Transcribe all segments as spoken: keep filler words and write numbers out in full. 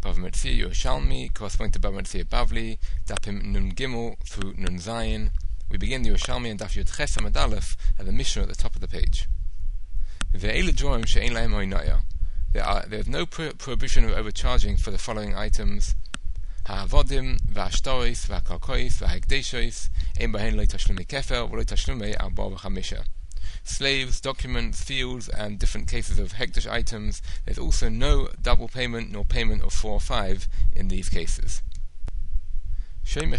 Bava Metzia Yerushalmi, corresponding to Bava Metzia Bavli, Dapim Nun Gimel through Nun Zayin. We begin the Yerushalmi and Daf Yud Ches Amud Aleph at the Mishnah at the top of the page. Ve'ele Dvorim she'ein lahem hoinaya. There are there is no pro- prohibition of overcharging for the following items: Ha'avodim, va'ashtoris, va'karkois, va'hekdeshois, ein bahen lo tashlumei kefer, v'lo tashlumei arba v'chamisha. Slaves, documents, fields, and different cases of hekdesh items. There's also no double payment nor payment of four or five in these cases. An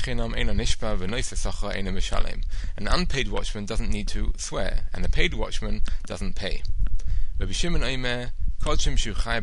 unpaid watchman doesn't need to swear, and a paid watchman doesn't pay. Rabbi Shimon Omer, so Rabbi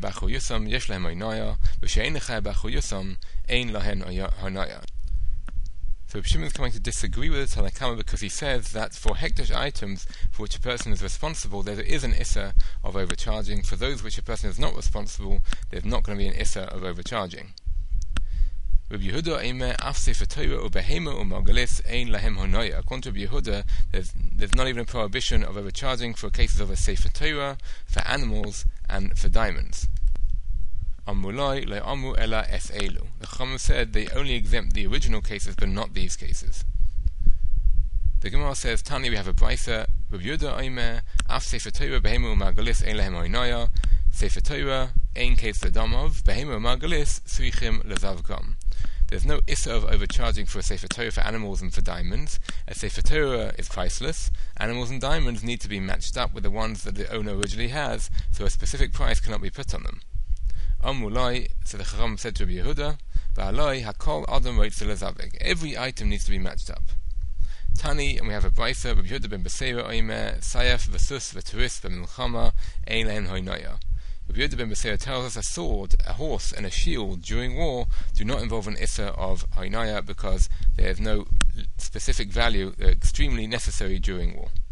Shimon is coming to disagree with the Tanakama because he says that for hekdesh items for which a person is responsible, there is an issa of overcharging. For those which a person is not responsible, there's not going to be an issa of overcharging. Rabbi Yehuda Omer, af sefer Torah ubehema u'margalis ein lahem honaya. According to Rabbi Yehuda, there's, there's not even a prohibition of overcharging for cases of a sefer Torah, for animals, and for diamonds. Amulai le amu ela es elu. The Chacham said they only exempt the original cases, but not these cases. The Gemara says, Tani, we have a brisa. Rabbi Yehuda Omer, af sefer Torah behema u'margalis ein lahem honaya. Sefer Torah ein case ledamov behema u'margalis srichim lezavkam. There's no issa of overcharging for a Sefer Torah for animals and for diamonds. A Sefer Torah is priceless. Animals and diamonds need to be matched up with the ones that the owner originally has, so a specific price cannot be put on them. Amulai, so the Chacham said to Rabbi Yehuda, Va'alai hakol adam roitz lezavek. Every item needs to be matched up. Tani, and we have a brisa, Rabbi Yehuda ben Beseira Omer, Sayaf v'sus v'turis v'milchama ein lahem hoinaya. Rabbi Yehuda ben Beseira tells us a sword, a horse, and a shield during war do not involve an issa of hoinaya because there is no specific value. They're extremely necessary during war.